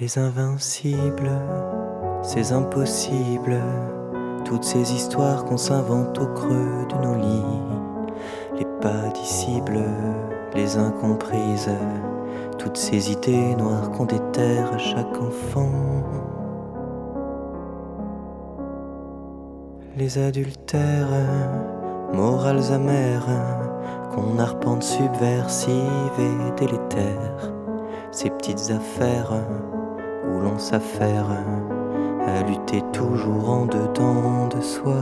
Les invincibles, ces impossibles, toutes ces histoires qu'on s'invente au creux de nos lits, les pas discibles, les incomprises, toutes ces idées noires qu'on déterre à chaque enfant. Les adultères, morales amères, qu'on arpente subversives et délétères, ces petites affaires où l'on s'affaire à lutter toujours en dedans de soi.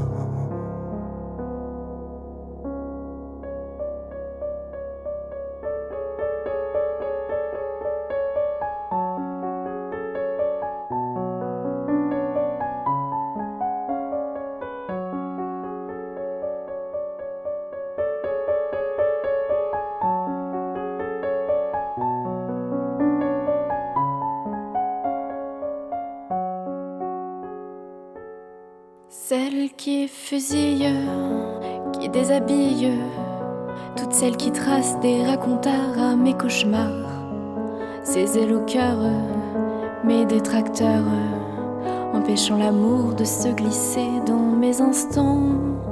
Celles qui fusillent, qui déshabillent, toutes celles qui tracent des racontars à mes cauchemars, ces ailes au cœur, mes détracteurs, empêchant l'amour de se glisser dans mes instants.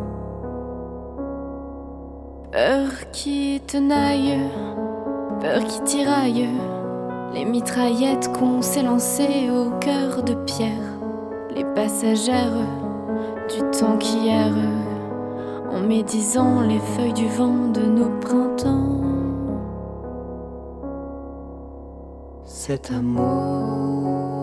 Peur qui tenaille, peur qui tiraille, les mitraillettes qu'on s'est lancées au cœur de pierre, les passagères du temps qui erre, en médisant les feuilles du vent de nos printemps. Cet amour